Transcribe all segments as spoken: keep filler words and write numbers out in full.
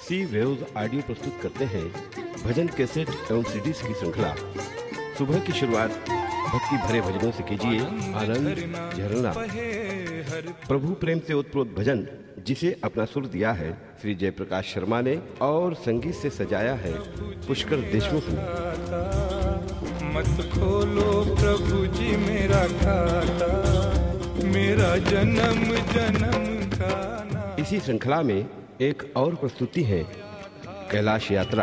सी waves audio प्रस्तुत करते हैं भजन कैसेट एवं सीडीज की श्रृंखला। सुबह की शुरुआत भक्ति भरे भजनों से कीजिए। आनंद झरना प्रभु प्रेम से उत्प्रोत भजन जिसे अपना सुर दिया है श्री जयप्रकाश शर्मा ने और संगीत से सजाया है पुष्कर देशमुख ने। मत खोलो प्रभु जी मेरा खाता, मेरा जन्म जन्म का नाम। इसी श्रृंखला में एक और प्रस्तुति है कैलाश यात्रा।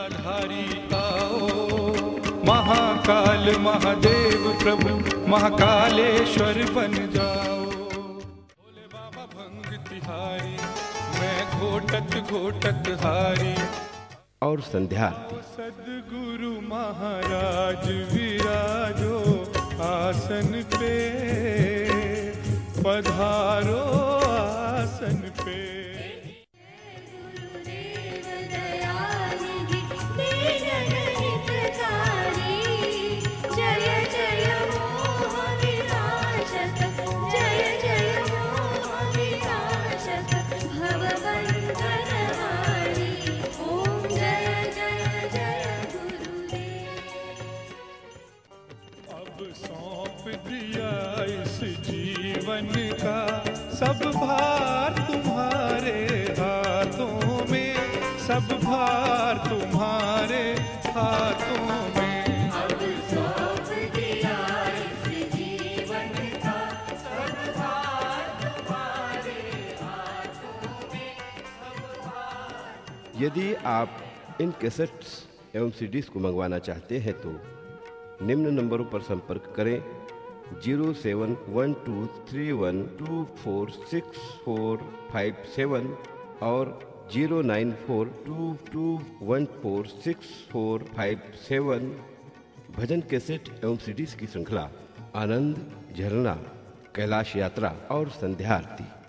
महाकाल महादेव प्रभु महाकालेश्वर बन जाओ। भोले बाबा भंग तिहारी, मैं घोटत घोटत हारी। और संध्या आरती। सद्गुरु महाराज विराजो आसन पे, पधारो आसन पे। सौंप दिया इस जीवन का सब भार तुम्हारे हाथों में, सब भार तुम्हारे हाथों में। अब सौंप दिया इस जीवन का सब भार तुम्हारे हाथों में, सब भार। यदि आप इन कैसेट्स एवं सीडीज को मंगवाना चाहते हैं तो निम्न नंबरों पर संपर्क करें। Zero seven one two three one two four six four five seven और zero nine four two two one four six four five seven. भजन कैसेट एवं सीडीज की श्रृंखला आनंद झरना, कैलाश यात्रा और संध्या आरती।